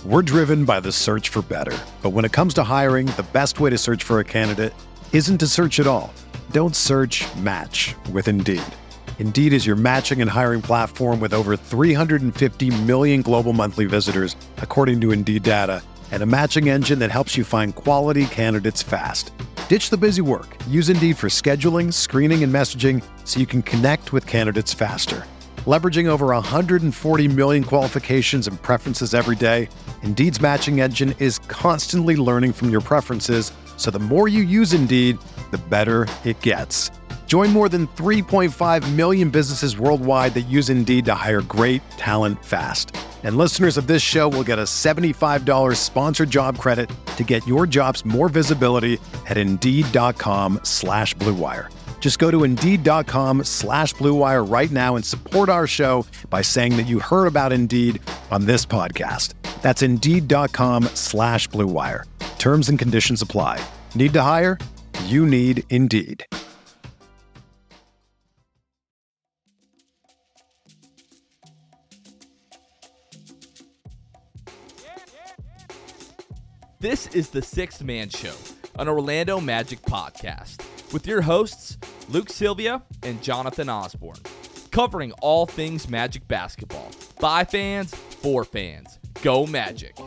We're driven by the search for better. But when it comes to hiring, the best way to search for a candidate isn't to search at all. Don't search, match with Indeed. Indeed is your matching and hiring platform with over 350 million global monthly visitors, according to Indeed data, and a matching engine that helps you find quality candidates fast. Ditch the busy work. Use Indeed for scheduling, screening, and messaging so you can connect with candidates faster. Leveraging over 140 million qualifications and preferences every day, Indeed's matching engine is constantly learning from your preferences, so the more you use Indeed, the better it gets. Join more than 3.5 million businesses worldwide that use Indeed to hire great talent fast. And listeners of this show will get a $75 sponsored job credit to get your jobs more visibility at Indeed.com/Blue Wire. Just go to Indeed.com/Blue Wire right now and support our show by saying that you heard about Indeed on this podcast. That's Indeed.com/Blue Wire. Terms and conditions apply. Need to hire? You need Indeed. This is the Sixth Man Show, an Orlando Magic podcast, with your hosts, Luke Sylvia and Jonathan Osborne, covering all things Magic basketball. By fans, for fans. Go Magic.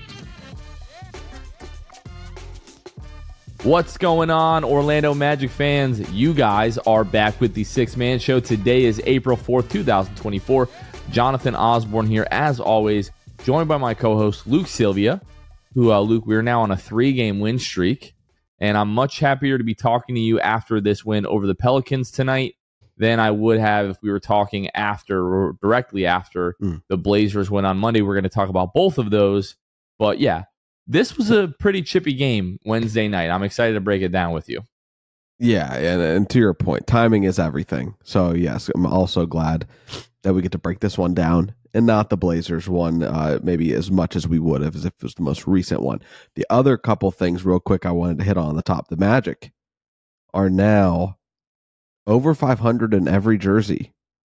What's going on, Orlando Magic fans? You guys are back with the Sixth Man Show. Today is April 4th, 2024. Jonathan Osborne here, as always, joined by my co-host, Luke Sylvia, who, Luke, we're now on a 3-game win streak, and I'm much happier to be talking to you after this win over the Pelicans tonight than I would have if we were talking after or directly after the Blazers win on Monday. We're going to talk about both of those, but yeah, this was a pretty chippy game Wednesday night. I'm excited to break it down with you. Yeah, and to your point, timing is everything. So yes, I'm also glad that we get to break this one down and not the Blazers one maybe as much as we would have as if it was the most recent one. The other couple things real quick I wanted to hit on the top. The Magic are now over 500 in every jersey.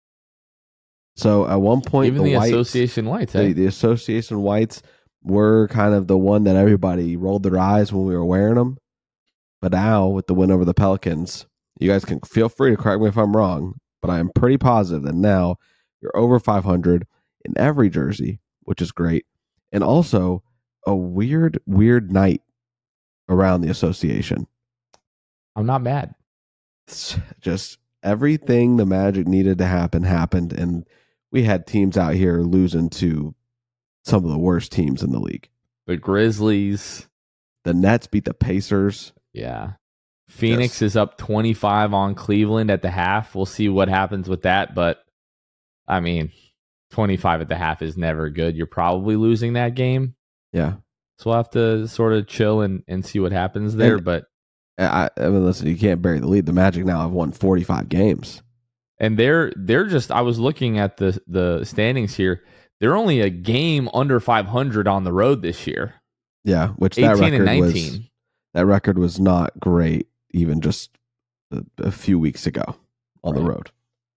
So at one point, even the Association Whites, the Association Whites were kind of the one that everybody rolled their eyes when we were wearing them. But now with the win over the Pelicans, you guys can feel free to correct me if I'm wrong, but I am pretty positive that now you're over 500 in every jersey, which is great. And also a weird night around the association. I'm not mad. It's just everything the Magic needed to happen happened, and we had teams out here losing to some of the worst teams in the league. The Grizzlies. The Nets beat the Pacers. Yeah. Phoenix is up 25 on Cleveland at the half. We'll see what happens with that, but I mean, 25 at the half is never good. You're probably losing that game. Yeah. So we'll have to sort of chill and see what happens there. But I mean, listen, you can't bury the lead. The Magic now have won 45 games. And they're just, I was looking at the standings here. They're only a game under 500 on the road this year. Yeah, which 18 that record and 19. That record was not great even just a few weeks ago on the road.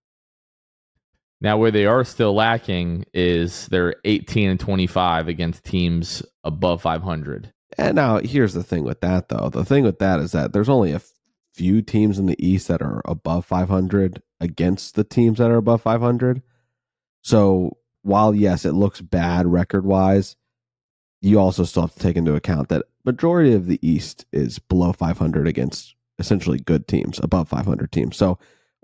Now, where they are still lacking is they're 18 and 25 against teams above 500. And now, here's the thing with that, though. The thing with that is that there's only a few teams in the East that are above 500 against the teams that are above 500. So, while, yes, it looks bad record-wise, you also still have to take into account that majority of the East is below 500 against essentially good teams, above 500 teams. So,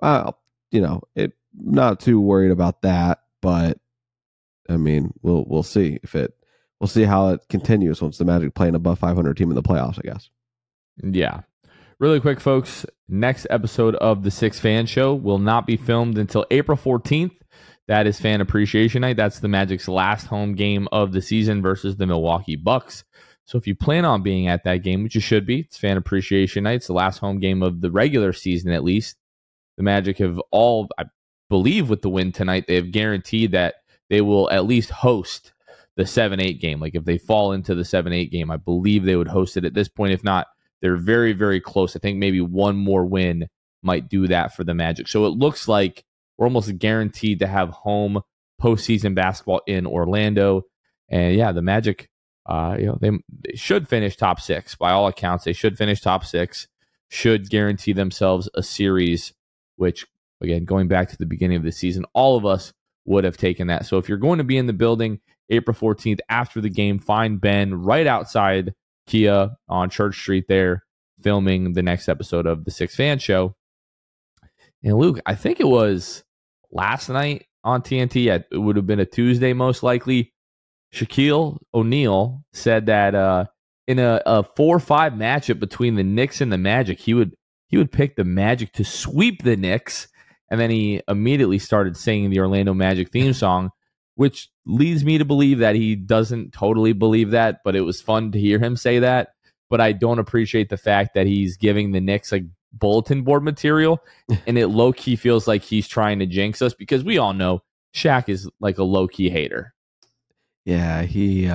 not too worried about that, but I mean, we'll see we'll see how it continues once the Magic play an above 500 team in the playoffs, I guess. Yeah. Really quick, folks, next episode of the Sixth Fan Show will not be filmed until April 14th. That is Fan Appreciation Night. That's the Magic's last home game of the season versus the Milwaukee Bucks. So if you plan on being at that game, which you should be, it's Fan Appreciation Night. It's the last home game of the regular season, at least. The Magic have all, I believe with the win tonight, they have guaranteed that they will at least host the 7-8 game. Like if they fall into the 7-8 game, I believe they would host it at this point. If not, they're very, very close. I think maybe one more win might do that for the Magic. So it looks like we're almost guaranteed to have home postseason basketball in Orlando. And yeah, the Magic They should finish top 6 by all accounts. They should finish top 6, should guarantee themselves a series, which again, going back to the beginning of the season, all of us would have taken that. So if you're going to be in the building April 14th after the game, find Ben right outside Kia on Church Street there, filming the next episode of the Six Fan Show. And Luke, I think it was last night on TNT, it would have been a Tuesday most likely, Shaquille O'Neal said that in a 4-5 matchup between the Knicks and the Magic, he would pick the Magic to sweep the Knicks, and then he immediately started singing the Orlando Magic theme song, which leads me to believe that he doesn't totally believe that, but it was fun to hear him say that. But I don't appreciate the fact that he's giving the Knicks like bulletin board material, and it low-key feels like he's trying to jinx us, because we all know Shaq is like a low-key hater. Yeah, he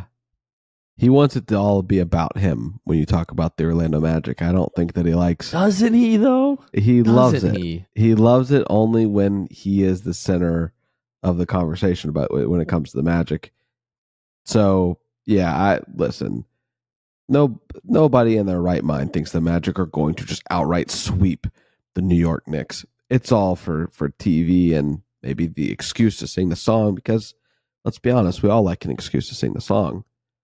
wants it to all be about him when you talk about the Orlando Magic. I don't think that he likes... Doesn't he, though? He loves it. He loves it only when he is the center of the conversation about when it comes to the Magic. So, yeah, listen. Nobody in their right mind thinks the Magic are going to just outright sweep the New York Knicks. It's all for TV and maybe the excuse to sing the song, because let's be honest, we all like an excuse to sing the song.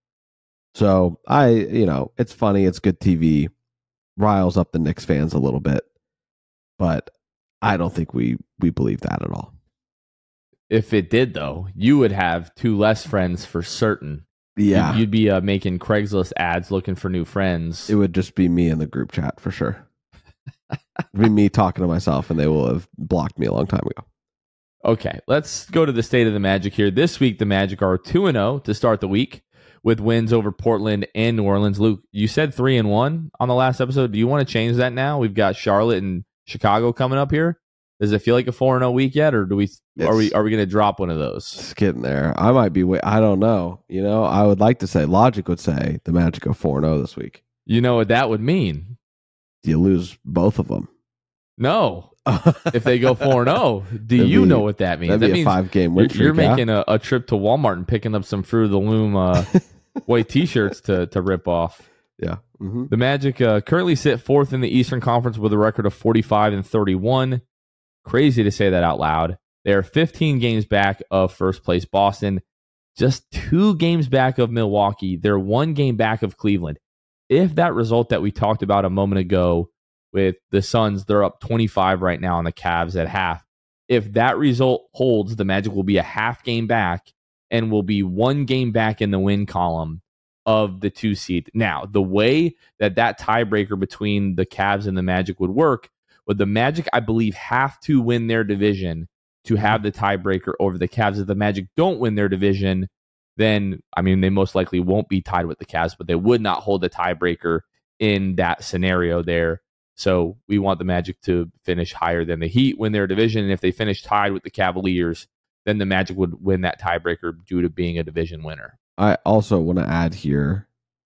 So it's funny, it's good TV, riles up the Knicks fans a little bit, but I don't think we believe that at all. If it did, though, you would have 2 less friends for certain. Yeah. You'd be making Craigslist ads looking for new friends. It would just be me in the group chat for sure. It'd be me talking to myself, and they will have blocked me a long time ago. Okay, let's go to the state of the Magic here. This week, the Magic are 2-0 to start the week with wins over Portland and New Orleans. Luke, you said 3-1 on the last episode. Do you want to change that now? We've got Charlotte and Chicago coming up here. Does it feel like a 4-0 week yet, or are we going to drop one of those? It's getting there. I might be. I don't know. I would like to say logic would say the Magic go 4-0 this week. You know what that would mean? You lose both of them. No. If they go 4-0, do you know what that means? That'd be a 5-game win streak. You're making a trip to Walmart and picking up some Fruit of the Loom white T-shirts to rip off. Yeah. Mm-hmm. The Magic currently sit 4th in the Eastern Conference with a record of 45-31. Crazy to say that out loud. They are 15 games back of first place Boston, just 2 games back of Milwaukee. They're 1 game back of Cleveland. If that result that we talked about a moment ago with the Suns, they're up 25 right now on the Cavs at half. If that result holds, the Magic will be a half game back and will be 1 game back in the win column of the 2 seed. Now, the way that tiebreaker between the Cavs and the Magic would work, would the Magic, I believe, have to win their division to have the tiebreaker over the Cavs. If the Magic don't win their division, then, they most likely won't be tied with the Cavs, but they would not hold the tiebreaker in that scenario there. So we want the Magic to finish higher than the Heat, win their division. And if they finish tied with the Cavaliers, then the Magic would win that tiebreaker due to being a division winner. I also want to add here,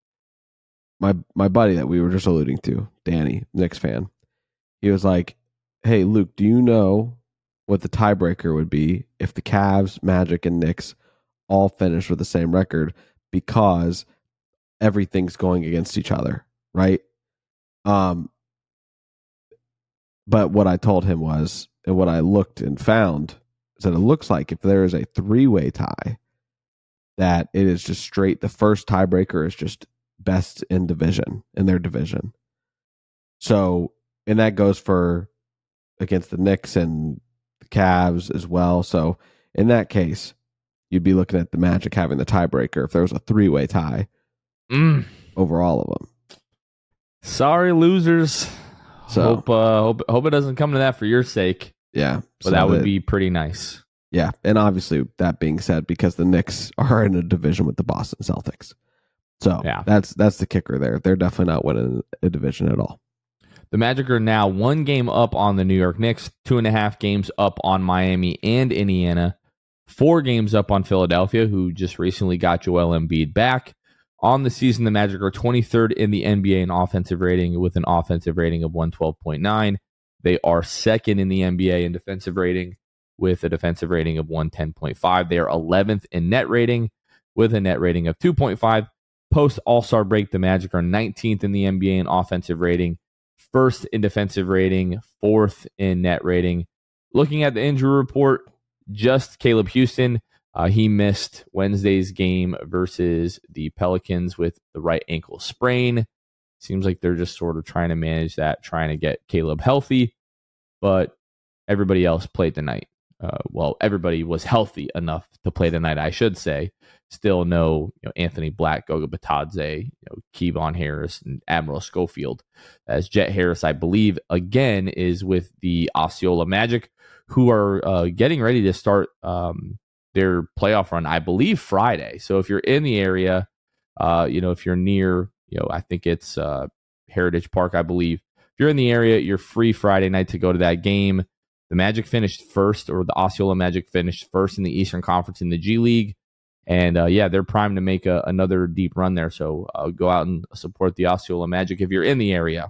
my buddy that we were just alluding to, Danny, Knicks fan, he was like, hey, Luke, do you know what the tiebreaker would be if the Cavs, Magic, and Knicks all finish with the same record, because everything's going against each other, right? But what I told him was, and what I looked and found, is that it looks like if there is a 3-way tie, that it is just straight, the first tiebreaker is just best in their division. So, and that goes for against the Knicks and the Cavs as well. So in that case, you'd be looking at the Magic having the tiebreaker if there was a 3-way tie over all of them. Sorry, losers. So hope it doesn't come to that for your sake. Yeah. But that would be pretty nice. Yeah. And obviously, that being said, because the Knicks are in a division with the Boston Celtics. So yeah, that's the kicker there. They're definitely not winning a division at all. The Magic are now 1 game up on the New York Knicks, 2.5 games up on Miami and Indiana, 4 games up on Philadelphia, who just recently got Joel Embiid back. On the season, the Magic are 23rd in the NBA in offensive rating with an offensive rating of 112.9. They are 2nd in the NBA in defensive rating with a defensive rating of 110.5. They are 11th in net rating with a net rating of 2.5. post All-Star break, the Magic are 19th in the NBA in offensive rating, 1st in defensive rating, 4th in net rating. Looking at the injury report, just Caleb Houston. He missed Wednesday's game versus the Pelicans with the right ankle sprain. Seems like they're just sort of trying to manage that, trying to get Caleb healthy, but everybody else played tonight. Everybody was healthy enough to play tonight, I should say. Still no Anthony Black, Goga Batadze, Kevon Harris, and Admiral Schofield. As Jet Harris, I believe, again, is with the Osceola Magic, who are getting ready to start their playoff run, I believe, Friday. So if you're in the area, if you're near, I think it's Heritage Park, I believe. If you're in the area, you're free Friday night to go to that game. The Magic finished first, or the Osceola Magic finished first in the Eastern Conference in the G League. And they're primed to make another deep run there. So go out and support the Osceola Magic if you're in the area.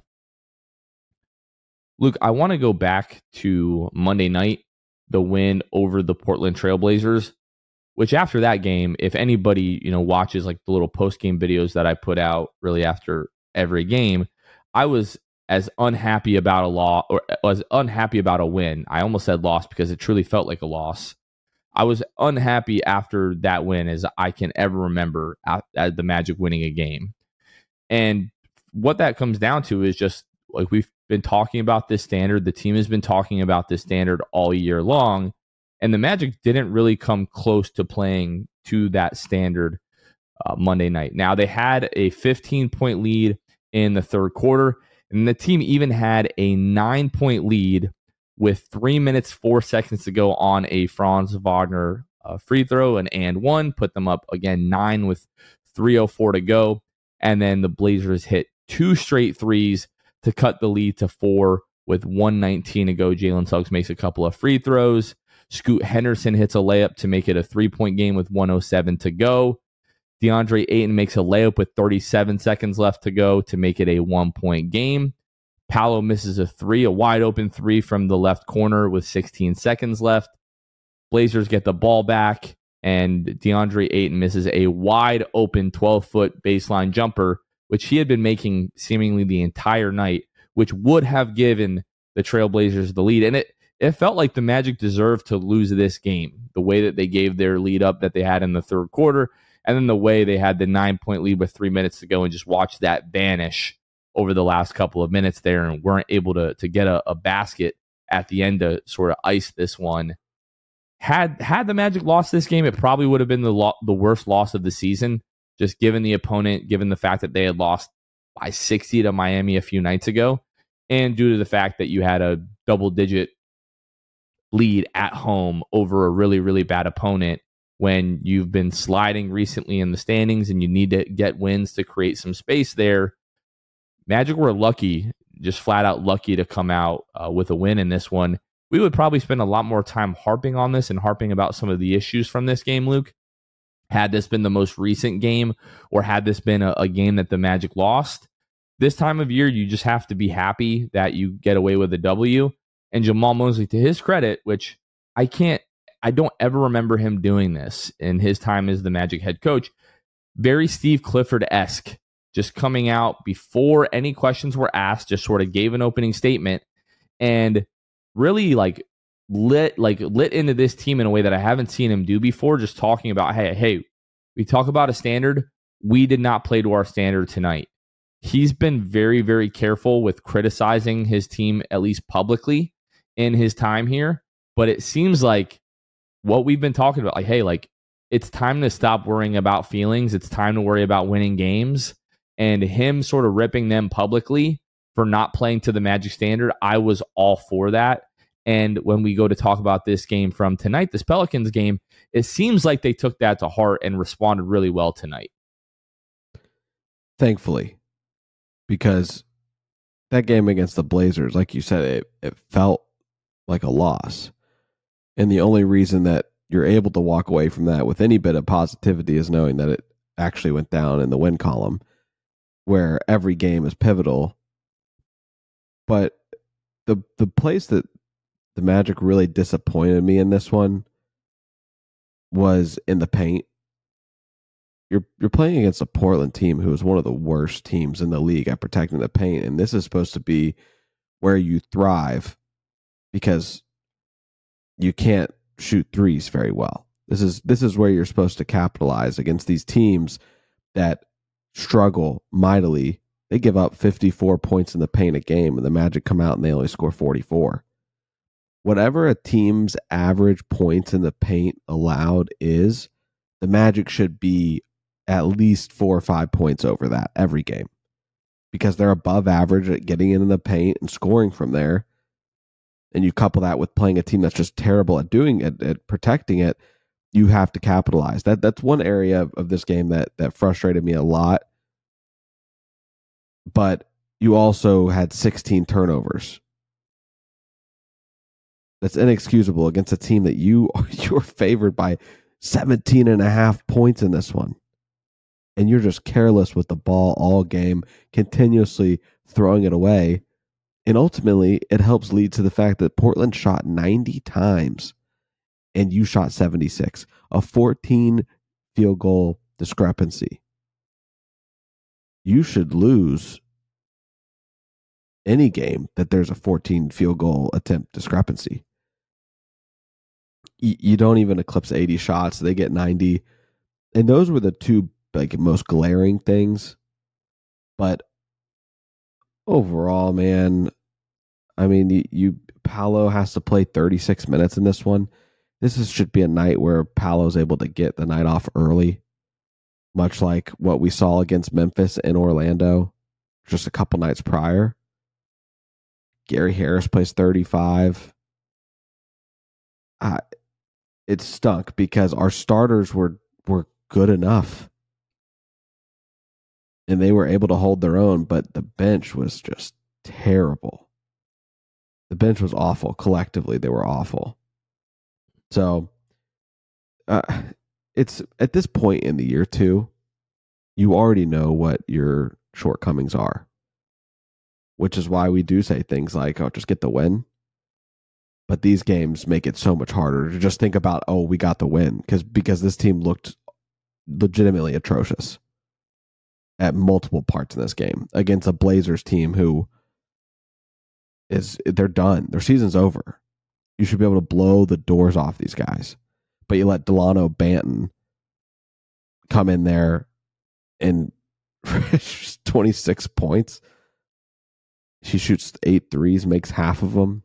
Luke, I want to go back to Monday night, the win over the Portland Trailblazers, which after that game, if anybody, watches like the little post-game videos that I put out really after every game, I was as unhappy about a loss, or was unhappy about a win. I almost said loss because it truly felt like a loss. I was unhappy after that win as I can ever remember at the Magic winning a game. And what that comes down to is just like we've been talking about this standard. The team has been talking about this standard all year long. And the Magic didn't really come close to playing to that standard Monday night. Now, they had a 15-point lead in the third quarter, and the team even had a 9-point lead with 3 minutes, 4 seconds to go on a Franz Wagner free throw, and one, put them up again 9 with 3:04 to go. And then the Blazers hit 2 straight threes to cut the lead to 4 with 1:19 to go. Jalen Suggs makes a couple of free throws. Scoot Henderson hits a layup to make it a 3-point game with 1:07 to go. DeAndre Ayton makes a layup with 37 seconds left to go to make it a 1-point game. Paolo misses a wide open three from the left corner with 16 seconds left. Blazers get the ball back, and DeAndre Ayton misses a wide open 12-foot baseline jumper, which he had been making seemingly the entire night, which would have given the Trailblazers the lead. And it felt like the Magic deserved to lose this game, the way that they gave their lead up that they had in the third quarter, and then the way they had the 9-point lead with 3 minutes to go and just watch that vanish over the last couple of minutes there and weren't able to get a basket at the end to sort of ice this one. Had the Magic lost this game, it probably would have been the worst loss of the season, just given the opponent, given the fact that they had lost by 60 to Miami a few nights ago, and due to the fact that you had a double-digit lead at home over a really, really bad opponent when you've been sliding recently in the standings and you need to get wins to create some space there. Magic were lucky, just flat out lucky to come out with a win in this one. We would probably spend a lot more time harping on this and harping about some of the issues from this game, Luke, had this been the most recent game or had this been a game that the Magic lost. This time of year, you just have to be happy that you get away with a W. And Jamal Mosley, to his credit, which I don't ever remember him doing this in his time as the Magic head coach, very Steve Clifford-esque, just coming out before any questions were asked, just sort of gave an opening statement and really lit into this team in a way that I haven't seen him do before, just talking about, hey, we talk about a standard. We did not play to our standard tonight. He's been very, very careful with criticizing his team, at least publicly, in his time here. But it seems like what we've been talking about, it's time to stop worrying about feelings. It's time to worry about winning games. And him sort of ripping them publicly for not playing to the Magic standard, I was all for that. And when we go to talk about this game from tonight, this Pelicans game, it seems like they took that to heart and responded really well tonight. Thankfully, because that game against the Blazers, like you said, it felt like a loss. And the only reason that you're able to walk away from that with any bit of positivity is knowing that it actually went down in the win column, where every game is pivotal. But the place that the Magic really disappointed me in this one was in the paint. you're playing against a Portland team who is one of the worst teams in the league at protecting the paint, and this is supposed to be where you thrive because you can't shoot threes very well. This is where you're supposed to capitalize against these teams that struggle mightily. They give up 54 points in the paint a game, and the Magic come out and they only score 44. Whatever a team's average points in the paint allowed is, the Magic should be at least 4 or 5 points over that every game because they're above average at getting into the paint and scoring from there. And you couple that with playing a team that's just terrible at doing it, at protecting it, you have to capitalize. That's one area of this game that frustrated me a lot. But you also had 16 turnovers. That's inexcusable against a team that you're favored by 17.5 points in this one. And you're just careless with the ball all game, continuously throwing it away. And ultimately, it helps lead to the fact that Portland shot 90 times and you shot 76. A 14 field goal discrepancy. You should lose any game that there's a 14 field goal attempt discrepancy. You don't even eclipse 80 shots. They get 90. And those were the two most glaring things. But overall, man, I mean, Paolo has to play 36 minutes in this one. Should be a night where Paolo's able to get the night off early, much like what we saw against Memphis and Orlando just a couple nights prior. Gary Harris plays 35. It stunk because our starters were good enough. And they were able to hold their own, but the bench was just terrible. The bench was awful. Collectively, they were awful. So, it's at this point in the year, too, you already know what your shortcomings are, which is why we do say things like, oh, just get the win. But these games make it so much harder to just think about, oh, we got the win, because this team looked legitimately atrocious at multiple parts in this game against a Blazers team who they're done. Their season's over. You should be able to blow the doors off these guys. But you let Delano Banton come in there and 26 points. She shoots 8 threes, makes half of them.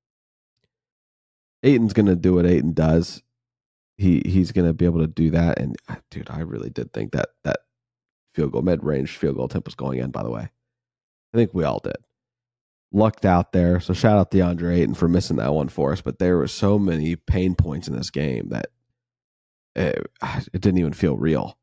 Ayton's going to do what Ayton does. He's going to be able to do that. And, dude, I really did think that field goal, mid-range field goal attempt was going in, by the way. I think we all did. Lucked out there. So shout out DeAndre Ayton for missing that one for us. But there were so many pain points in this game that it didn't even feel real.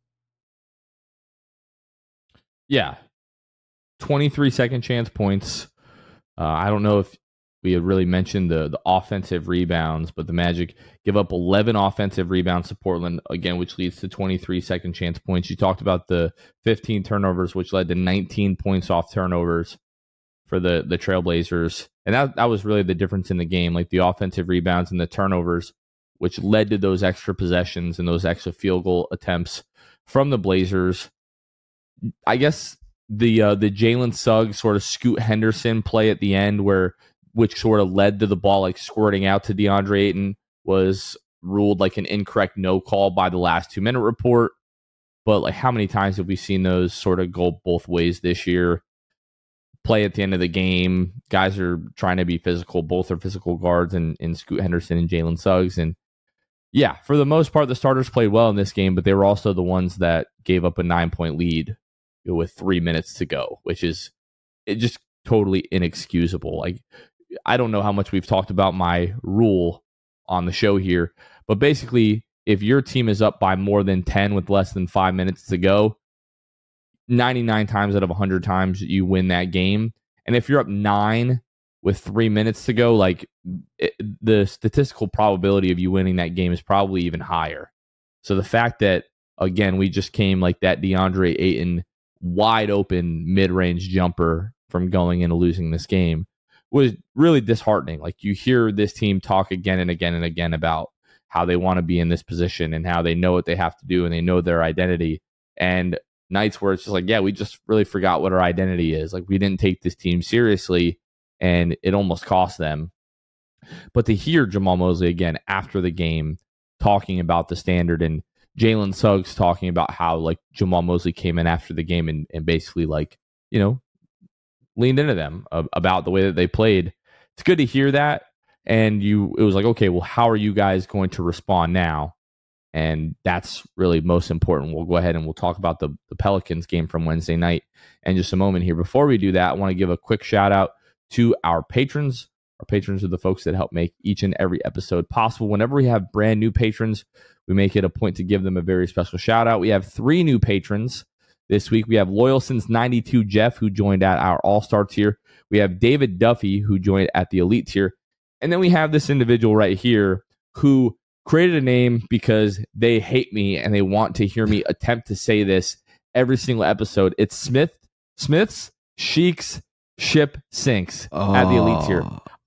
Yeah. 23 second chance points. I don't know if we had really mentioned the offensive rebounds, but the Magic give up 11 offensive rebounds to Portland, again, which leads to 23 second chance points. You talked about the 15 turnovers, which led to 19 points off turnovers for the Trailblazers. And that was really the difference in the game, like the offensive rebounds and the turnovers, which led to those extra possessions and those extra field goal attempts from the Blazers. I guess the Jalen Suggs sort of Scoot Henderson play at the end which sort of led to the ball like squirting out to DeAndre Ayton was ruled like an incorrect no call by the last 2-minute report. But like, how many times have we seen those sort of go both ways this year? Play at the end of the game. Guys are trying to be physical. Both are physical guards in Scoot Henderson and Jalen Suggs. And yeah, for the most part, the starters played well in this game, but they were also the ones that gave up a 9-point lead with 3 minutes to go, which is just totally inexcusable. Like, I don't know how much we've talked about my rule on the show here, but basically, if your team is up by more than 10 with less than 5 minutes to go, 99 times out of 100 times you win that game. And if you're up 9 with 3 minutes to go, like the statistical probability of you winning that game is probably even higher. So the fact that, again, we just came like that DeAndre Ayton wide open mid-range jumper from going into losing this game was really disheartening. Like, you hear this team talk again and again and again about how they want to be in this position and how they know what they have to do and they know their identity. and nights where it's just like, yeah, we just really forgot what our identity is. Like, we didn't take this team seriously, and it almost cost them. But to hear Jamahl Mosley again after the game talking about the standard, and Jalen Suggs talking about how like Jamahl Mosley came in after the game and basically like, leaned into them about the way that they played. It's good to hear that. And it was like, okay, well, how are you guys going to respond now? And that's really most important. We'll go ahead and we'll talk about the Pelicans game from Wednesday night in just a moment here. Before we do that, I want to give a quick shout out to our patrons. Our patrons are the folks that help make each and every episode possible. Whenever we have brand new patrons, we make it a point to give them a very special shout out. We have 3 new patrons this week. We have Loyal Since 92 Jeff, who joined at our All-Star tier. We have David Duffy, who joined at the Elite tier. And then we have this individual right here who created a name because they hate me and they want to hear me attempt to say this every single episode. It's Smith's Sheiks Ship Sinks at the Elite tier.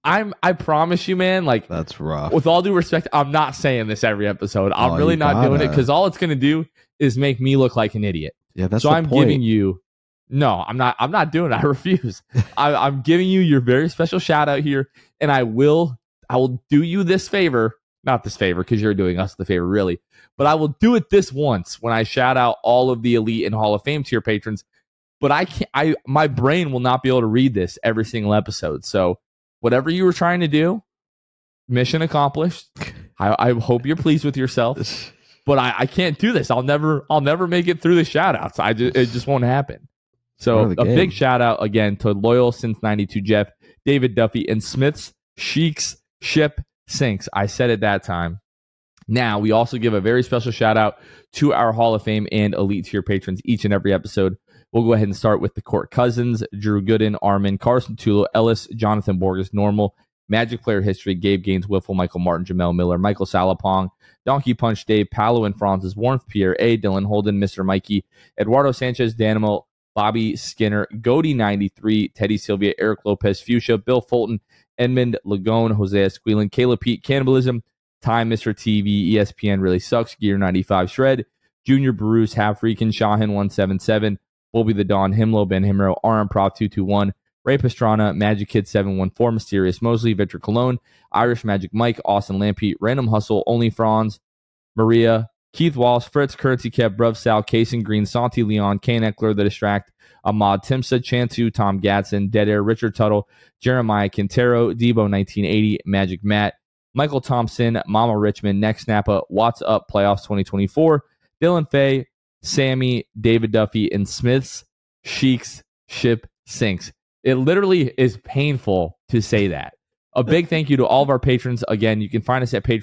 I promise you, man, like, that's rough. With all due respect, I'm not saying this every episode. I'm really not doing it because all it's going to do is make me look like an idiot. Yeah, that's so the I'm point. Giving you. No, I'm not doing it. I refuse. I'm giving you your very special shout out here, and I will do you this favor. Not this favor, because you're doing us the favor, really. But I will do it this once when I shout out all of the Elite and Hall of Fame tier patrons. But I can't. My brain will not be able to read this every single episode. So whatever you were trying to do, mission accomplished. I hope you're pleased with yourself. But I can't do this. I'll never make it through the shout outs. It just won't happen. So a big shout out again to Loyal Since 92 Jeff, David Duffy, and Smith's Sheiks Ship Sinks. I said it that time. Now, we also give a very special shout out to our Hall of Fame and Elite tier patrons each and every episode. We'll go ahead and start with the Court Cousins, Drew Gooden, Armin, Carson Tulo, Ellis, Jonathan Borges, Normal, Magic Player History, Gabe Gaines, Wiffle, Michael Martin, Jamel Miller, Michael Salapong, Donkey Punch Dave, Paolo and Francis, Warmth, Pierre A, Dylan Holden, Mr. Mikey, Eduardo Sanchez, Danimal, Bobby Skinner, Goody 93, Teddy Sylvia, Eric Lopez, Fuchsia, Bill Fulton, Edmund Lagone, Hosea Squealing, Caleb Pete, Cannibalism, Time, Mr. TV, ESPN Really Sucks, Gear 95 Shred, Junior Bruce, Half Freakin', Shahin 177, Bobby the Dawn, Himlo, Ben Himro, RM Prov 221, Ray Pastrana, Magic Kid 714, Mysterious Mosley, Victor Cologne, Irish Magic Mike, Austin Lampy, Random Hustle, Only Franz, Maria, Keith Walsh, Fritz, Currency Kev, Bruv Sal, Kason Green, Santi Leon, Kane Eckler, The Distract, Ahmad Timsa, Chantu, Tom Gatson, Dead Air, Richard Tuttle, Jeremiah Quintero, Debo 1980, Magic Matt, Michael Thompson, Mama Richmond, Next Snappa, What's Up Playoffs 2024, Dylan Fay, Sammy, David Duffy, and Smith's Sheiks Ship Sinks. It literally is painful to say that. A big thank you to all of our patrons. Again, you can find us at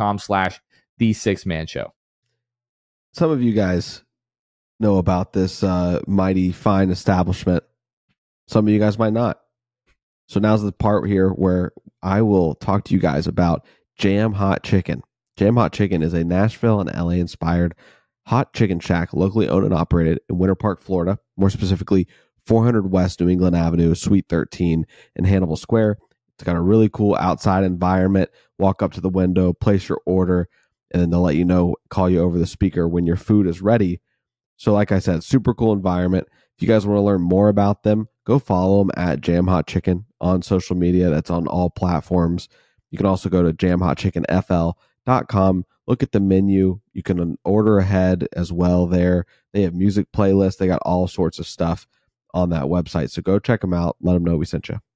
patreon.com/The6Man-Show. Some of you guys know about this mighty fine establishment. Some of you guys might not. So now's the part here where I will talk to you guys about Jam Hot Chicken. Jam Hot Chicken is a Nashville and LA inspired hot chicken shack locally owned and operated in Winter Park, Florida, more specifically 400 West New England Avenue, Suite 13 in Hannibal Square. It's got a really cool outside environment. Walk up to the window, place your order, and then they'll let you know, call you over the speaker when your food is ready. So like I said, super cool environment. If you guys want to learn more about them, go follow them at Jam Hot Chicken on social media. That's on all platforms. You can also go to jamhotchickenfl.com. Look at the menu. You can order ahead as well there. They have music playlists. They got all sorts of stuff on that website. So go check them out. Let them know we sent you.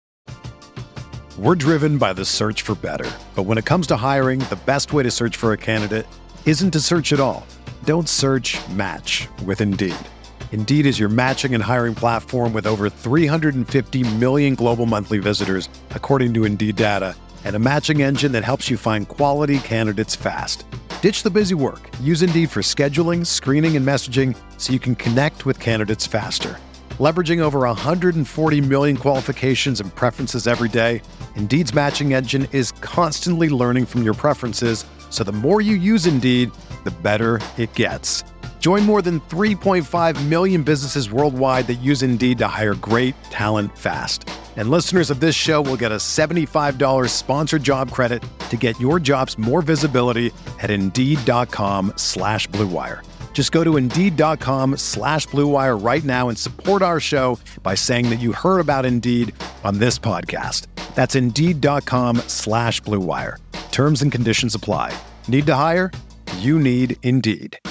We're driven by the search for better. But when it comes to hiring, the best way to search for a candidate isn't to search at all. Don't search, match with Indeed. Indeed is your matching and hiring platform with over 350 million global monthly visitors, according to Indeed data, and a matching engine that helps you find quality candidates fast. Ditch the busy work. Use Indeed for scheduling, screening, and messaging so you can connect with candidates faster. Leveraging over 140 million qualifications and preferences every day, Indeed's matching engine is constantly learning from your preferences, so the more you use Indeed, the better it gets. Join more than 3.5 million businesses worldwide that use Indeed to hire great talent fast. And listeners of this show will get a $75 sponsored job credit to get your jobs more visibility at Indeed.com/Blue Wire. Just go to Indeed.com/Blue Wire right now and support our show by saying that you heard about Indeed on this podcast. That's Indeed.com/Blue Wire. Terms and conditions apply. Need to hire? You need Indeed.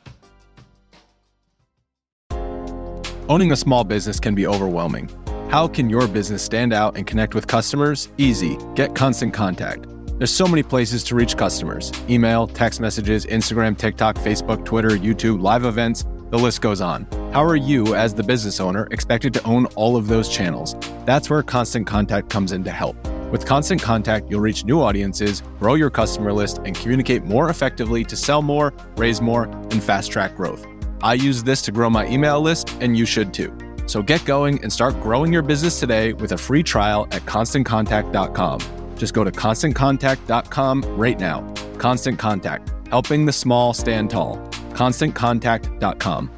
Owning a small business can be overwhelming. How can your business stand out and connect with customers? Easy. Get Constant Contact. There's so many places to reach customers. Email, text messages, Instagram, TikTok, Facebook, Twitter, YouTube, live events, the list goes on. How are you, as the business owner, expected to own all of those channels? That's where Constant Contact comes in to help. With Constant Contact, you'll reach new audiences, grow your customer list, and communicate more effectively to sell more, raise more, and fast-track growth. I use this to grow my email list, and you should too. So get going and start growing your business today with a free trial at ConstantContact.com. Just go to ConstantContact.com right now. Constant Contact, helping the small stand tall. ConstantContact.com.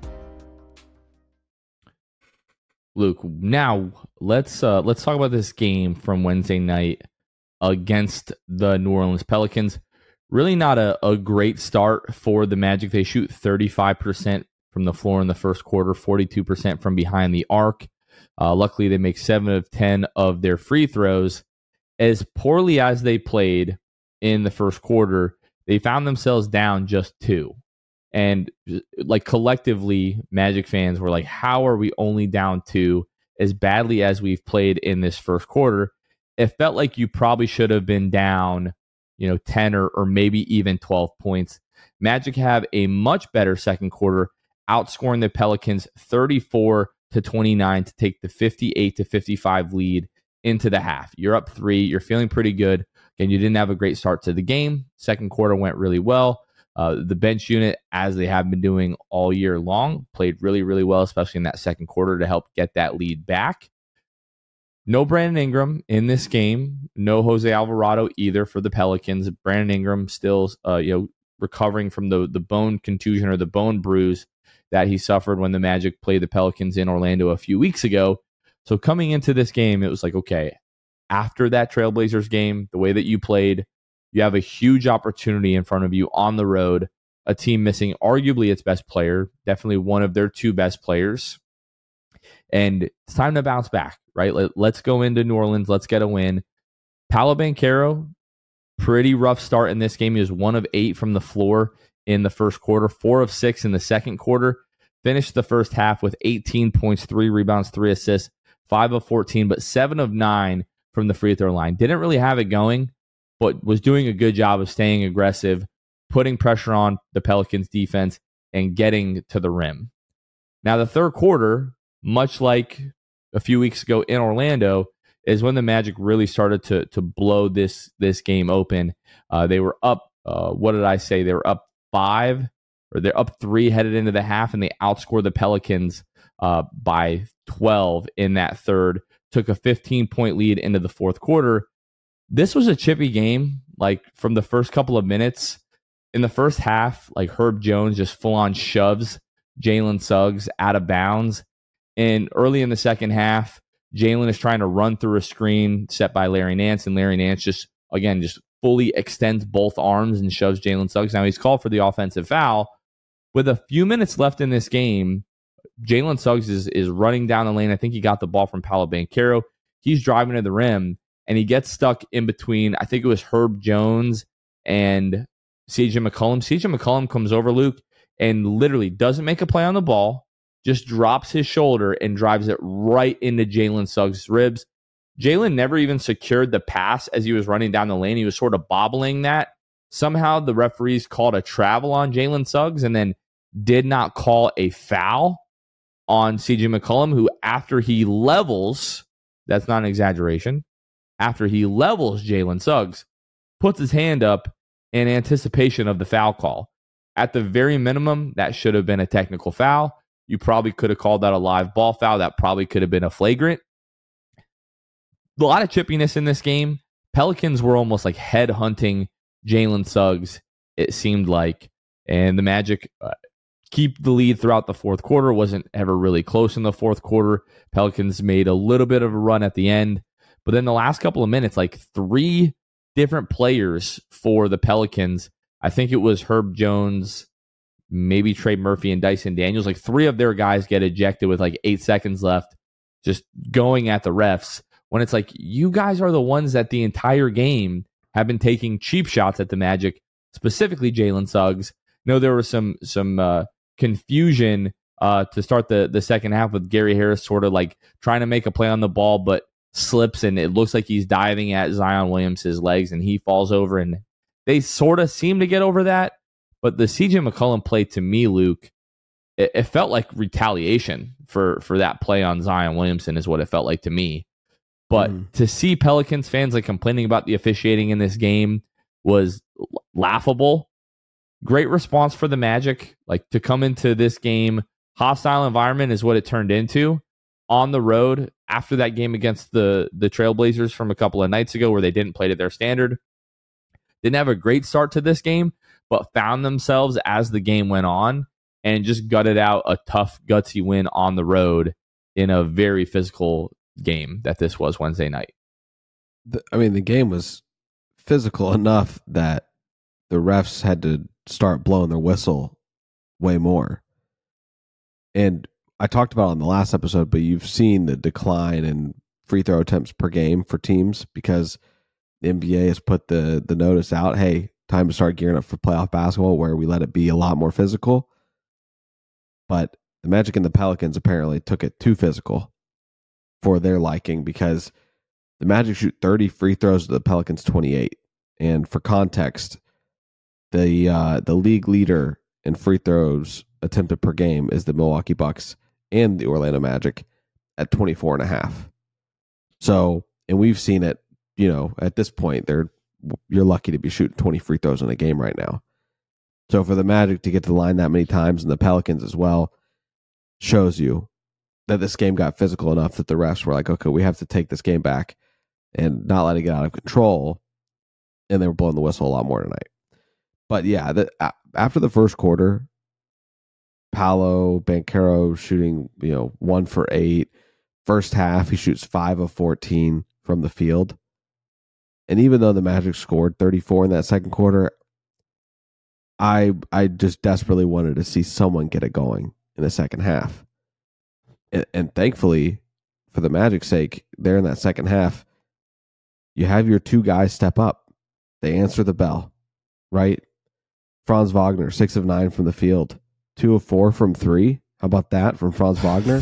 Luke, now let's talk about this game from Wednesday night against the New Orleans Pelicans. Really not a great start for the Magic. They shoot 35% from the floor in the first quarter, 42% from behind the arc. Luckily, they make 7 of 10 of their free throws. As poorly as they played in the first quarter, they found themselves down just 2. And like collectively, Magic fans were like, how are we only down 2 as badly as we've played in this first quarter? It felt like you probably should have been down, 10 or maybe even 12 points. Magic have a much better second quarter, outscoring the Pelicans 34-29 to take the 58-55 lead into the half. You're up 3. You're feeling pretty good. Again, you didn't have a great start to the game. Second quarter went really well. The bench unit, as they have been doing all year long, played really, really well, especially in that second quarter to help get that lead back. No Brandon Ingram in this game. No Jose Alvarado either for the Pelicans. Brandon Ingram still recovering from the bone contusion or the bone bruise that he suffered when the Magic played the Pelicans in Orlando a few weeks ago. So coming into this game, it was like, okay, after that Trailblazers game, the way that you played, you have a huge opportunity in front of you on the road, a team missing arguably its best player, definitely one of their 2 best players. And it's time to bounce back, right? Let's go into New Orleans. Let's get a win. Paolo Banchero, pretty rough start in this game. He was 1 of 8 from the floor in the first quarter, 4 of 6 in the second quarter. Finished the first half with 18 points, 3 rebounds, 3 assists, 5 of 14, but 7 of 9 from the free throw line. Didn't really have it going, but was doing a good job of staying aggressive, putting pressure on the Pelicans defense, and getting to the rim. Now, the third quarter, much like a few weeks ago in Orlando, is when the Magic really started to blow this game open. They were up, what did I say? They were up 5, or they're up 3 headed into the half, and they outscored the Pelicans by 12 in that third. Took a 15-point lead into the fourth quarter. This was a chippy game, like from the first couple of minutes. In the first half, like Herb Jones just full-on shoves Jalen Suggs out of bounds. And early in the second half, Jalen is trying to run through a screen set by Larry Nance, and Larry Nance just fully extends both arms and shoves Jalen Suggs. Now he's called for the offensive foul. With a few minutes left in this game, Jalen Suggs is running down the lane. I think he got the ball from Paolo Banchero. He's driving to the rim, and he gets stuck in between, I think it was Herb Jones and CJ McCollum. CJ McCollum comes over, Luke, and literally doesn't make a play on the ball, just drops his shoulder and drives it right into Jalen Suggs' ribs. Jalen never even secured the pass as he was running down the lane. He was sort of bobbling that. Somehow the referees called a travel on Jalen Suggs and then did not call a foul on CJ McCollum, who after he levels, that's not an exaggeration, after he levels Jalen Suggs, puts his hand up in anticipation of the foul call. At the very minimum, that should have been a technical foul. You probably could have called that a live ball foul. That probably could have been a flagrant. A lot of chippiness in this game. Pelicans were almost like head-hunting Jalen Suggs, it seemed like. And the Magic keep the lead throughout the fourth quarter. Wasn't ever really close in the fourth quarter. Pelicans made a little bit of a run at the end. But then the last couple of minutes, like 3 different players for the Pelicans. I think it was Herb Jones, maybe Trey Murphy and Dyson Daniels. Like 3 of their guys get ejected with like 8 seconds left, just going at the refs. When it's like, you guys are the ones that the entire game have been taking cheap shots at the Magic, specifically Jalen Suggs. No, there was some confusion to start the second half with Gary Harris sort of like trying to make a play on the ball, but slips, and it looks like he's diving at Zion Williams' legs, and he falls over, and they sort of seem to get over that. But the CJ McCollum play, to me, Luke, it felt like retaliation for that play on Zion Williamson is what it felt like to me. But to see Pelicans fans like complaining about the officiating in this game was laughable. Great response for the Magic. Like, to come into this game, hostile environment is what it turned into. On the road, after that game against the Trailblazers from a couple of nights ago where they didn't play to their standard. Didn't have a great start to this game, but found themselves as the game went on and just gutted out a tough, gutsy win on the road in a very physical game that this was Wednesday night. The game was physical enough that the refs had to start blowing their whistle way more. And I talked about it on the last episode, but you've seen the decline in free throw attempts per game for teams because the NBA has put the notice out, hey, time to start gearing up for playoff basketball where we let it be a lot more physical. But the Magic and the Pelicans apparently took it too physical for their liking because the Magic shoot 30 free throws to the Pelicans 28. And for context, the league leader in free throws attempted per game is the Milwaukee Bucks and the Orlando Magic at 24.5. So, and we've seen it, at this point, you're lucky to be shooting 20 free throws in a game right now. So for the Magic to get to the line that many times, and the Pelicans as well, shows you that this game got physical enough that the refs were like, okay, we have to take this game back and not let it get out of control. And they were blowing the whistle a lot more tonight. But yeah, after the first quarter, Paolo Banchero shooting, 1 for 8. First half, he shoots 5 of 14 from the field. And even though the Magic scored 34 in that second quarter, I just desperately wanted to see someone get it going in the second half. And thankfully, for the Magic's sake, there in that second half, you have your 2 guys step up. They answer the bell, right? Franz Wagner, 6 of 9 from the field. 2 of 4 from 3. How about that from Franz Wagner?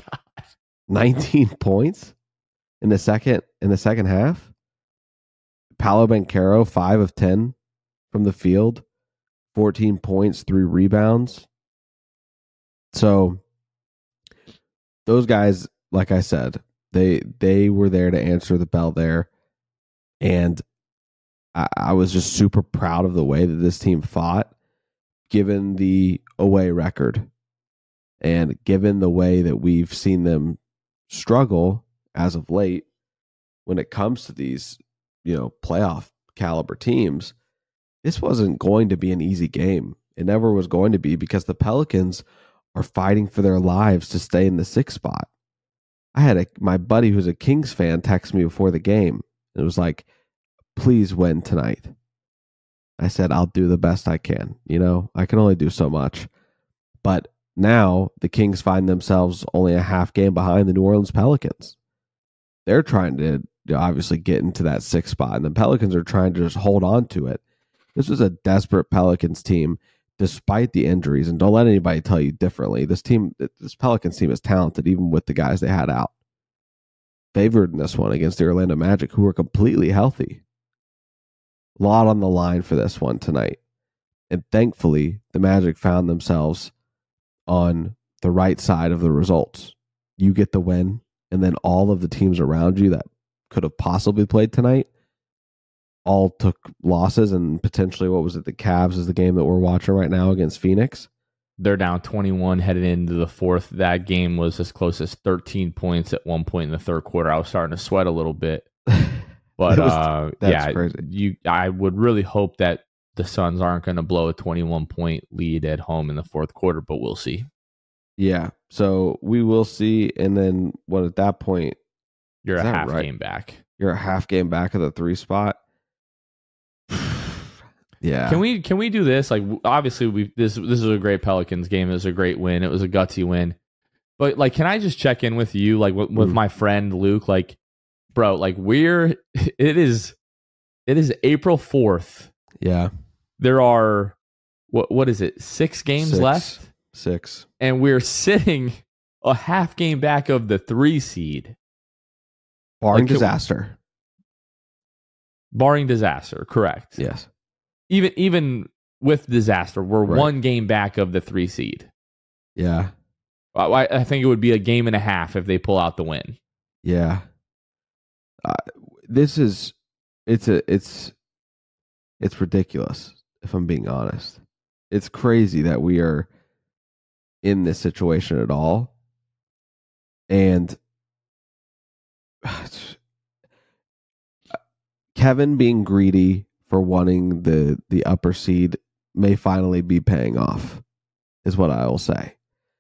19 points in the second half. Paolo Banchero, 5 of 10 from the field. 14 points, 3 rebounds. So those guys, like I said, they were there to answer the bell there. And I was just super proud of the way that this team fought, given the away record and given the way that we've seen them struggle as of late when it comes to these, playoff caliber teams. This wasn't going to be an easy game. It never was going to be because the Pelicans are fighting for their lives to stay in the 6th spot. I had my buddy who's a Kings fan text me before the game. It was like, please win tonight. I said, I'll do the best I can. I can only do so much. But now the Kings find themselves only a half game behind the New Orleans Pelicans. They're trying to obviously get into that 6th spot, and the Pelicans are trying to just hold on to it. This was a desperate Pelicans team, despite the injuries. And don't let anybody tell you differently. This Pelicans team is talented, even with the guys they had out. Favored in this one against the Orlando Magic, who were completely healthy. A lot on the line for this one tonight. And thankfully, the Magic found themselves on the right side of the results. You get the win, and then all of the teams around you that could have possibly played tonight all took losses, and potentially, the Cavs is the game that we're watching right now against Phoenix. They're down 21 headed into the 4th. That game was as close as 13 points at one point in the third quarter. I was starting to sweat a little bit. But that's crazy. I would really hope that the Suns aren't going to blow a 21-point lead at home in the 4th quarter, but we'll see. Yeah, so we will see. And then at that point, you're a half game back. You're a half game back of the 3 spot. Yeah. Can we do this? Like, obviously, this is a great Pelicans game. It was a great win. It was a gutsy win. But like, can I just check in with you, like with my friend Luke? Like, bro, like it is April 4th. Yeah. There are what is it? 6 games left. 6. And we're sitting a half game back of the 3 seed. Barring disaster. Barring disaster, correct. Yes. Even with disaster, we're 1 game back of the 3 seed. Yeah. I think it would be a game and a half if they pull out the win. Yeah. It's ridiculous, if I'm being honest. It's crazy that we are in this situation at all. And Kevin being greedy for wanting the upper seed may finally be paying off, is what I will say.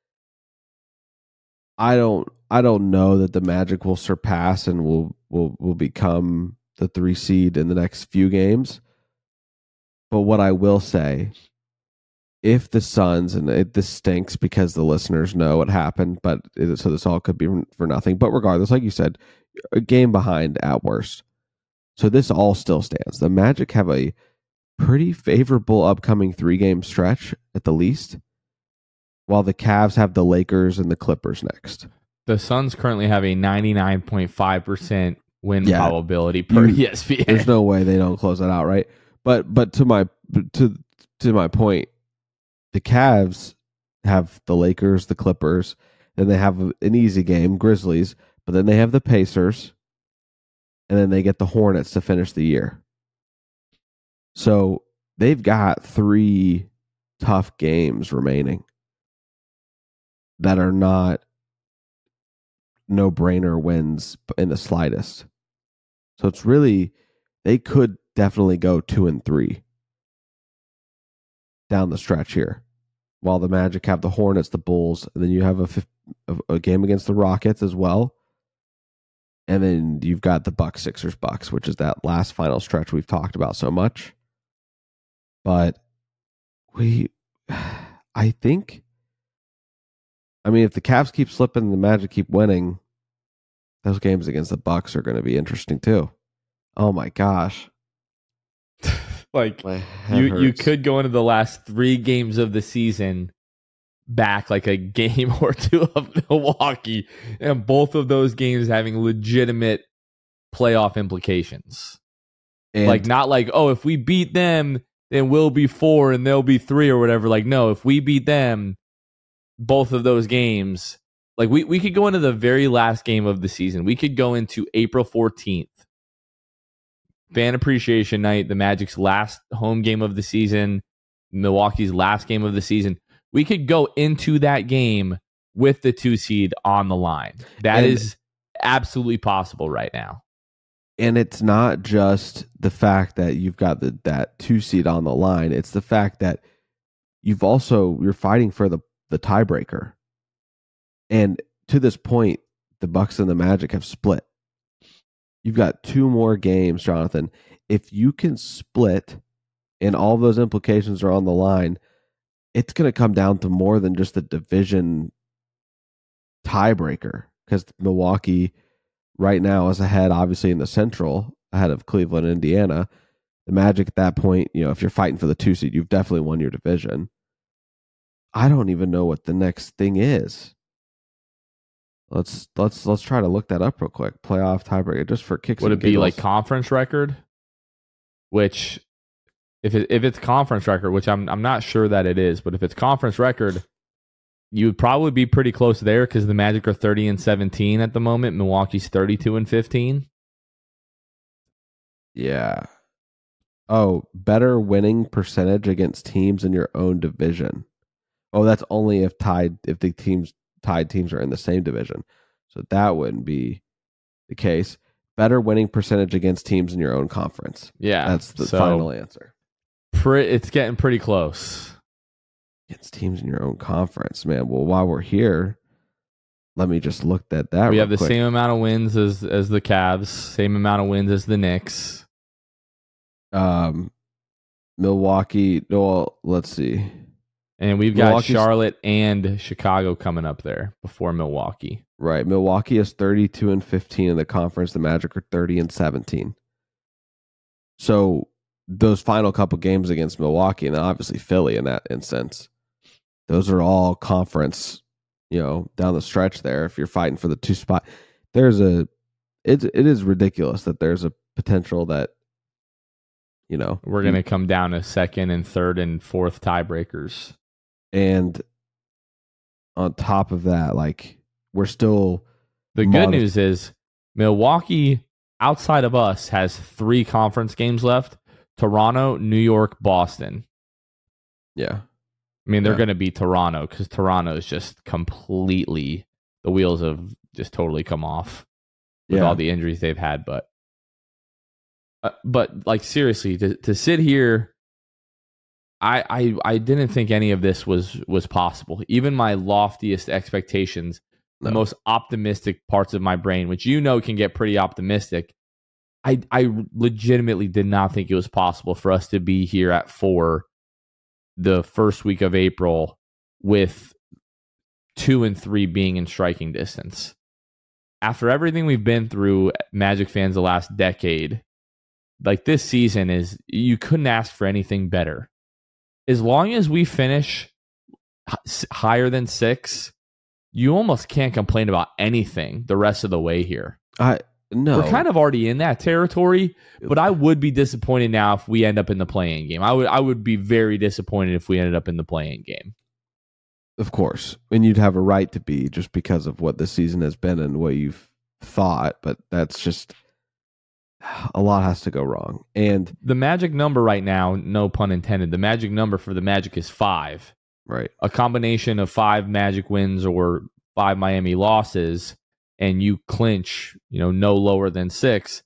I don't know that the Magic will surpass and will become the 3 seed in the next few games. But what I will say, if the Suns, and this stinks because the listeners know what happened, so this all could be for nothing. But regardless, like you said, a game behind at worst. So this all still stands. The Magic have a pretty favorable upcoming 3-game stretch at the least, while the Cavs have the Lakers and the Clippers next. The Suns currently have a 99.5% win probability per ESPN. There's no way they don't close that out, right? But to my point, the Cavs have the Lakers, the Clippers, then they have an easy game, Grizzlies, but then they have the Pacers, and then they get the Hornets to finish the year. So they've got 3 tough games remaining that are not no-brainer wins in the slightest. So it's really, they could definitely go 2-3 down the stretch here, while the Magic have the Hornets, the Bulls, and then you have a game against the Rockets as well. And then you've got the Bucks, Sixers, Bucks, which is that last final stretch we've talked about so much. But I think, if the Cavs keep slipping and the Magic keep winning, those games against the Bucks are going to be interesting too. Oh my gosh. Like, you could go into the last 3 games of the season back like a game or 2 of Milwaukee, and both of those games having legitimate playoff implications. And like, not like, oh, if we beat them, then we'll be 4 and they'll be 3 or whatever. Like, no, if we beat them, both of those games, like we could go into the very last game of the season. We could go into April 14th. Fan Appreciation Night, the Magic's last home game of the season, Milwaukee's last game of the season. We could go into that game with the 2 seed on the line. That is absolutely possible right now. And it's not just the fact that you've got that 2 seed on the line. It's the fact that you're fighting for the tiebreaker. And to this point, the Bucks and the Magic have split. You've got 2 more games, Jonathan. If you can split and all those implications are on the line, it's going to come down to more than just the division tiebreaker, because Milwaukee right now is ahead, obviously, in the Central, ahead of Cleveland and Indiana. The Magic at that point, if you're fighting for the 2 seed, you've definitely won your division. I don't even know what the next thing is. Let's try to look that up real quick. Playoff tiebreaker, just for kicks. Would and it be giggles. like conference record? Which, if it's conference record, which I'm not sure that it is, but if it's conference record, you would probably be pretty close there, because the Magic are 30-17 at the moment. Milwaukee's 32-15. Yeah. Oh, better winning percentage against teams in your own division. Oh, that's only if the tied teams are in the same division. So that wouldn't be the case. Better winning percentage against teams in your own conference. Yeah. That's the final answer. It's getting pretty close. Against teams in your own conference, man. Well, while we're here, let me just look at that. We have the quick. same amount of wins as the Cavs, same amount of wins as the Knicks. Milwaukee. No, let's see. And we've got Charlotte and Chicago coming up there before Milwaukee. Right. Milwaukee is 32-15 in the conference. The Magic are 30-17. So those final couple games against Milwaukee and obviously Philly in that instance, those are all conference, down the stretch there. If you're fighting for the 2 spot, it is ridiculous that there's a potential that, we're going to come down to second and third and fourth tiebreakers. And on top of that, we're still... The good news is Milwaukee, outside of us, has 3 conference games left. Toronto, New York, Boston. Yeah. I mean, they're going to beat Toronto because Toronto is just completely... The wheels have just totally come off with all the injuries they've had. But seriously, to sit here... I didn't think any of this was possible. Even my loftiest expectations, the most optimistic parts of my brain, which can get pretty optimistic, I legitimately did not think it was possible for us to be here at 4 the first week of April with 2 and 3 being in striking distance. After everything we've been through, Magic fans, the last decade, this season you couldn't ask for anything better. As long as we finish higher than 6, you almost can't complain about anything the rest of the way here. No. We're kind of already in that territory, but I would be disappointed now if we end up in the play-in game. I would be very disappointed if we ended up in the play-in game. Of course. And you'd have a right to be just because of what this season has been and what you've thought, but that's just... A lot has to go wrong. And the magic number right now, no pun intended, the magic number for the Magic is 5. Right. A combination of 5 Magic wins or 5 Miami losses, and you clinch, no lower than 6.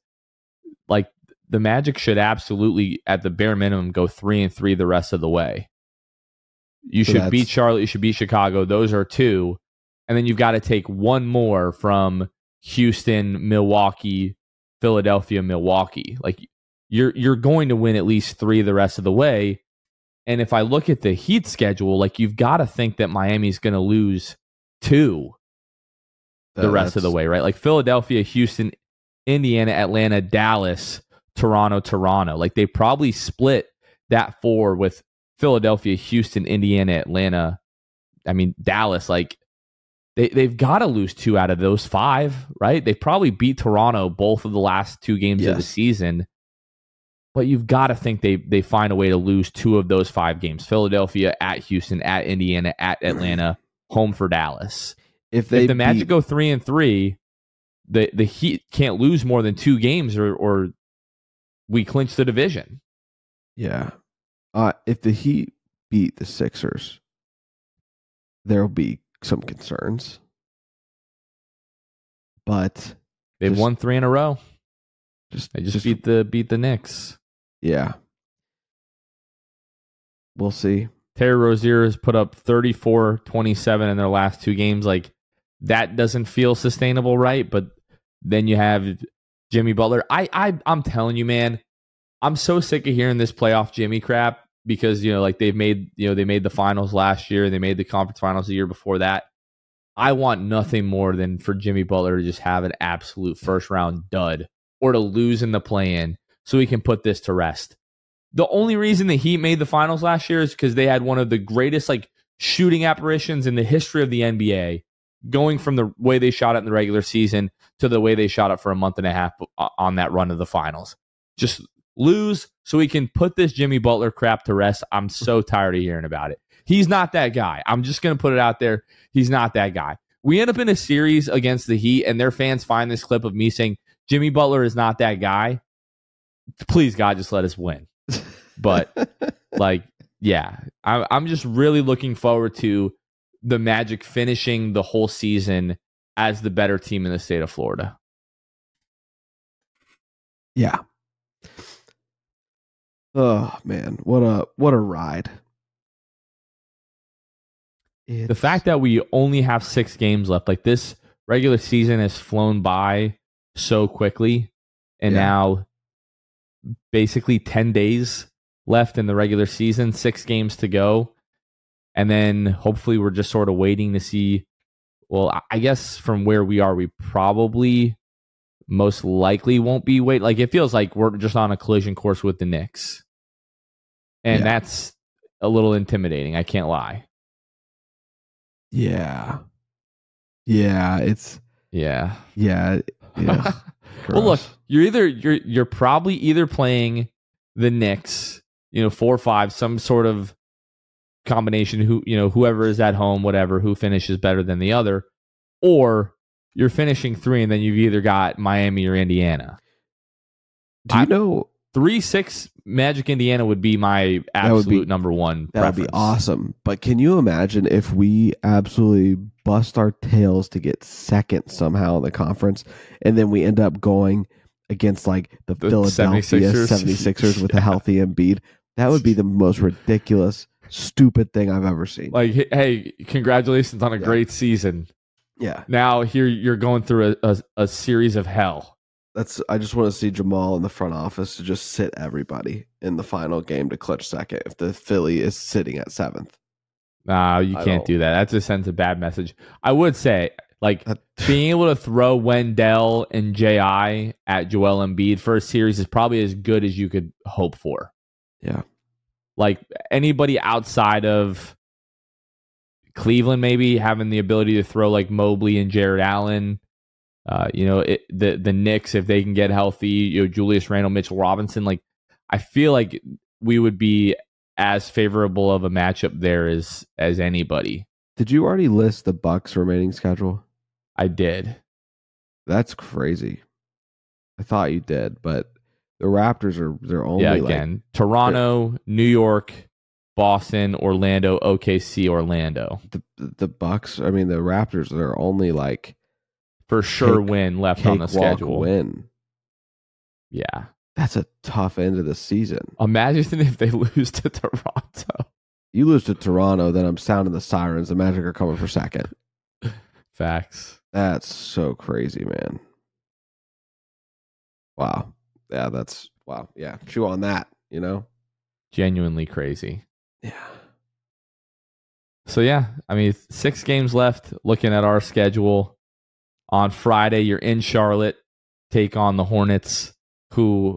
The Magic should absolutely, at the bare minimum, go 3-3 the rest of the way. You should beat Charlotte. You should beat Chicago. Those are 2. And then you've got to take 1 more from Houston, Milwaukee, Philadelphia, Milwaukee. You're going to win at least 3 the rest of the way. And if I look at the Heat schedule, you've got to think that Miami's going to lose 2 the rest of the way, right? Philadelphia, Houston, Indiana, Atlanta, Dallas, Toronto. They probably split that 4 with Philadelphia, Houston, Indiana, Atlanta. I mean, Dallas, They've got to lose 2 out of those 5, right? They probably beat Toronto both of the last 2 games of the season. But you've got to think they find a way to lose 2 of those 5 games. Philadelphia, at Houston, at Indiana, at Atlanta, home for Dallas. If the Magic go 3-3, the Heat can't lose more than 2 games or we clinch the division. Yeah. If the Heat beat the Sixers, there'll be some concerns, but they've won 3 in a row. They just beat the Knicks. Yeah, we'll see. Terry Rozier has put up 34, 27 in their last 2 games. That doesn't feel sustainable, right? But then you have Jimmy Butler. I'm telling you, man, I'm so sick of hearing this playoff Jimmy crap. Because they made the finals last year, they made the conference finals the year before that. I want nothing more than for Jimmy Butler to just have an absolute first round dud or to lose in the play-in so he can put this to rest. The only reason the Heat made the finals last year is because they had one of the greatest shooting apparitions in the history of the NBA, going from the way they shot it in the regular season to the way they shot it for a month and a half on that run of the finals. Just lose so we can put this Jimmy Butler crap to rest. I'm so tired of hearing about it. He's not that guy. I'm just going to put it out there. He's not that guy. We end up in a series against the Heat, and their fans find this clip of me saying, Jimmy Butler is not that guy. Please, God, just let us win. But, I'm just really looking forward to the Magic finishing the whole season as the better team in the state of Florida. Yeah. Oh man, what a ride. The fact that we only have 6 games left, this regular season has flown by so quickly, and now basically 10 days left in the regular season, 6 games to go. And then hopefully we're just sort of waiting to see. Well, I guess from where we are, we probably most likely won't be wait. Like, it feels like we're just on a collision course with the Knicks. And that's a little intimidating. I can't lie. Yeah. Yeah. Yeah. Gross. Well, look, you're probably either playing the Knicks, 4-5, some sort of combination, whoever is at home, whatever, who finishes better than the other, or you're finishing 3 and then you've either got Miami or Indiana. Do you know 3-6 Magic Indiana would be my absolute number one preference. That would be awesome. But can you imagine if we absolutely bust our tails to get second somehow in the conference, and then we end up going against like the Philadelphia 76ers with a healthy Embiid? That would be the most ridiculous, stupid thing I've ever seen. Like, hey, congratulations on a great season. Yeah. Now here you're going through a series of hell. I just want to see Jamal in the front office to just sit everybody in the final game to clutch second if the Philly is sitting at 7th. No, you can't do that. That just sends a bad message. I would say, like, being able to throw Wendell and J.I. at Joel Embiid for a series is probably as good as you could hope for. Yeah. Like, anybody outside of Cleveland maybe having the ability to throw like Mobley and Jared Allen, the Knicks, if they can get healthy, Julius Randle, Mitchell Robinson, like, I feel like we would be as favorable of a matchup there as anybody. Did you already list the Bucks' remaining schedule? I did. That's crazy. I thought you did, but the Raptors they're only Toronto, New York, Boston, Orlando, OKC, Orlando. The Bucks, I mean the Raptors, they're only like for sure win left on the schedule. Win. Yeah. That's a tough end of the season. Imagine if they lose to Toronto. You lose to Toronto, then I'm sounding the sirens. The Magic are coming for second. Facts. That's so crazy, man. Wow. Yeah, wow. Yeah, chew on that, Genuinely crazy. Yeah. So, yeah, I mean, 6 games left looking at our schedule. On Friday, you're in Charlotte, take on the Hornets, who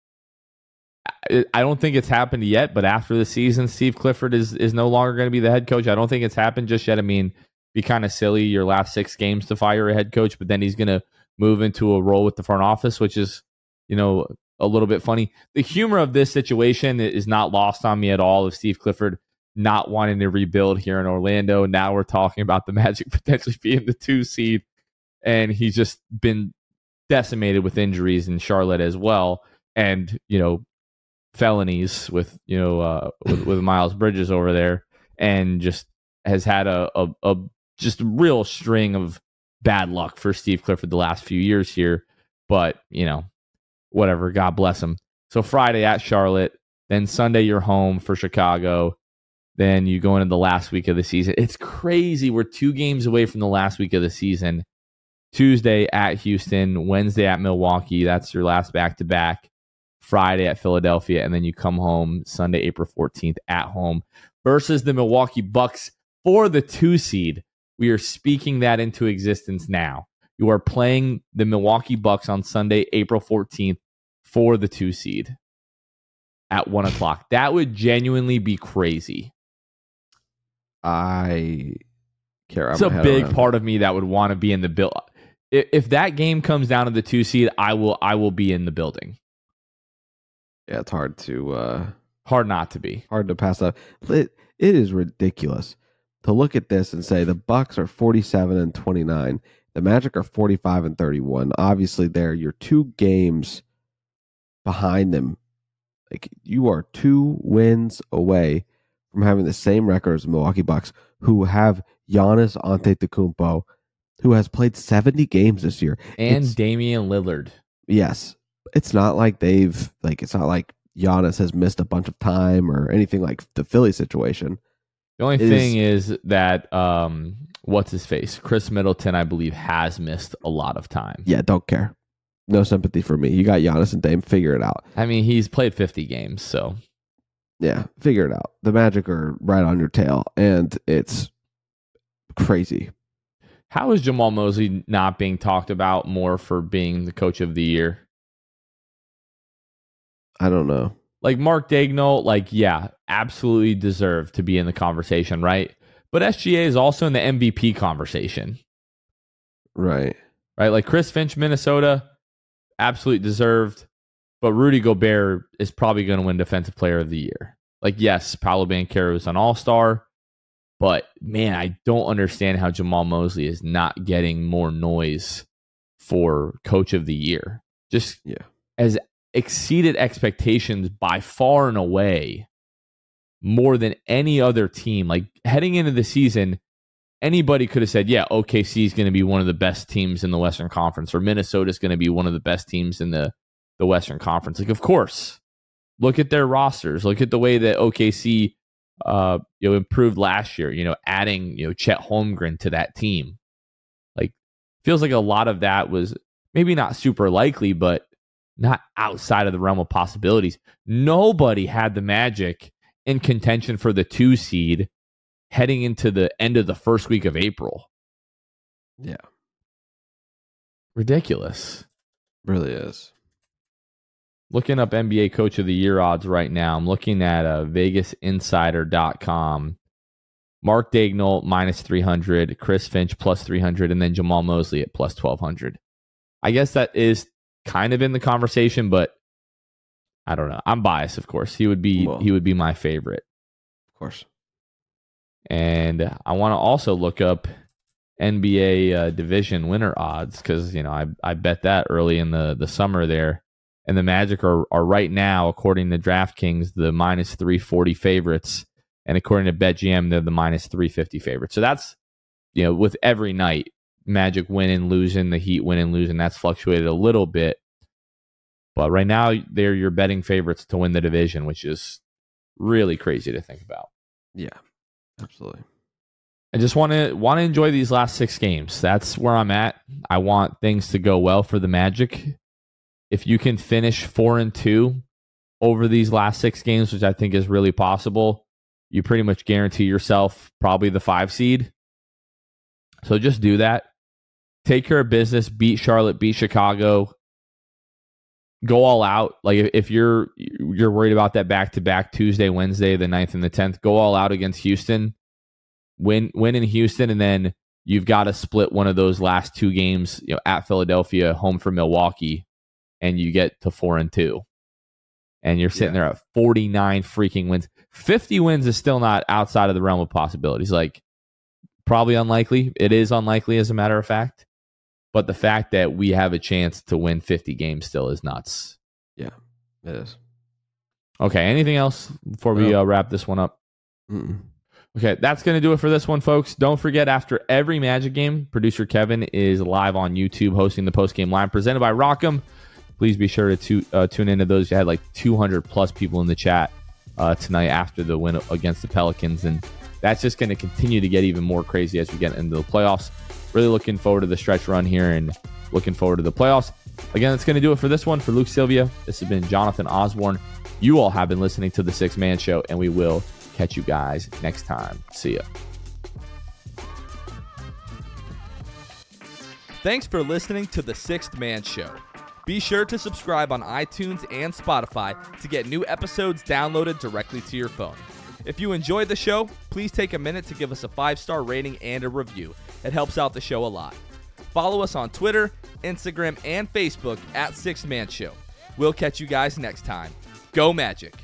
I don't think it's happened yet, but after the season, Steve Clifford is no longer going to be the head coach. I don't think it's happened just yet. I mean, be kind of silly your last 6 games to fire a head coach, but then he's going to move into a role with the front office, which is, a little bit funny. The humor of this situation is not lost on me at all of Steve Clifford not wanting to rebuild here in Orlando. Now we're talking about the Magic potentially being the 2 seed, and he's just been decimated with injuries in Charlotte as well. And, felonies with Miles Bridges over there, and just has had a just real string of bad luck for Steve Clifford the last few years here. But, whatever, God bless him. So Friday at Charlotte, then Sunday you're home for Chicago. Then you go into the last week of the season. It's crazy. We're 2 games away from the last week of the season. Tuesday at Houston, Wednesday at Milwaukee. That's your last back-to-back. Friday at Philadelphia, and then you come home Sunday, April 14th at home versus the Milwaukee Bucks for the 2 seed. We are speaking that into existence now. You are playing the Milwaukee Bucks on Sunday, April 14th for the 2 seed at 1:00. That would genuinely be crazy. I care. It's a big part of me that would want to be in the build. If that game comes down to the 2 seed, I will be in the building. Yeah, it's hard not to be. Hard to pass up. It is ridiculous to look at this and say the Bucks are 47-29. The Magic are 45-31. Obviously, you're 2 games behind them. Like, you are 2 wins away from having the same record as the Milwaukee Bucks, who have Giannis Antetokounmpo, who has played 70 games this year, and Damian Lillard. Yes. It's not like it's not like Giannis has missed a bunch of time or anything like the Philly situation. The only thing is that, what's his face? Chris Middleton, I believe, has missed a lot of time. Yeah, don't care. No sympathy for me. You got Giannis and Dame, figure it out. I mean, he's played 50 games, so. Yeah, figure it out. The Magic are right on your tail, and it's crazy. How is Jamal Mosley not being talked about more for being the coach of the year? I don't know. Like Mark Daigneault, yeah, absolutely deserved to be in the conversation, right? But SGA is also in the MVP conversation. Right. Right? Like Chris Finch, Minnesota, absolutely deserved. But Rudy Gobert is probably going to win Defensive Player of the Year. Like, yes, Paolo Banchero is an all-star. But, man, I don't understand how Jamal Mosley is not getting more noise for Coach of the Year. Just as exceeded expectations by far and away more than any other team. Like, heading into the season, anybody could have said, yeah, OKC is going to be one of the best teams in the Western Conference, or Minnesota is going to be one of the best teams in the Western Conference. Like, of course. Look at their rosters. Look at the way that OKC improved last year, adding, Chet Holmgren to that team. Like, feels like a lot of that was maybe not super likely, but not outside of the realm of possibilities. Nobody had the Magic in contention for the 2 seed heading into the end of the first week of April. Yeah. Ridiculous. Really is. Looking up NBA Coach of the Year odds right now. I'm looking at VegasInsider.com. Mark Daigneault minus 300, Chris Finch plus 300, and then Jamal Mosley at plus 1,200. I guess that is kind of in the conversation, but I don't know. I'm biased, of course. He would be my favorite. Of course. And I want to also look up NBA division winner odds because, I bet that early in the summer there. And the Magic are right now, according to DraftKings, the minus 340 favorites. And according to BetGM, they're the minus 350 favorites. So that's, with every night, Magic winning, losing, the Heat winning, losing. That's fluctuated a little bit. But right now, they're your betting favorites to win the division, which is really crazy to think about. Yeah, absolutely. I just want to enjoy these last 6 games. That's where I'm at. I want things to go well for the Magic. If you can finish 4-2 over these last 6 games, which I think is really possible, you pretty much guarantee yourself probably the 5 seed. So just do that. Take care of business. Beat Charlotte. Beat Chicago. Go all out. Like if you're worried about that back-to-back Tuesday, Wednesday, the 9th and the 10th, go all out against Houston. Win in Houston, and then you've got to split one of those last 2 games, at Philadelphia, home for Milwaukee. And you get to 4-2. And you're sitting there at 49 freaking wins. 50 wins is still not outside of the realm of possibilities. Like, probably unlikely. It is unlikely, as a matter of fact. But the fact that we have a chance to win 50 games still is nuts. Yeah, it is. Okay, anything else before we wrap this one up? Mm-mm. Okay, that's going to do it for this one, folks. Don't forget, after every Magic game, producer Kevin is live on YouTube hosting the post-game line presented by Rock'em. Please be sure to tune into those. You had like 200-plus people in the chat tonight after the win against the Pelicans, and that's just going to continue to get even more crazy as we get into the playoffs. Really looking forward to the stretch run here and looking forward to the playoffs. Again, that's going to do it for this one. For Luke Sylvia, this has been Jonathan Osborne. You all have been listening to The Sixth Man Show, and we will catch you guys next time. See ya. Thanks for listening to The Sixth Man Show. Be sure to subscribe on iTunes and Spotify to get new episodes downloaded directly to your phone. If you enjoyed the show, please take a minute to give us a 5-star rating and a review. It helps out the show a lot. Follow us on Twitter, Instagram, and Facebook at Sixth Man Show. We'll catch you guys next time. Go Magic!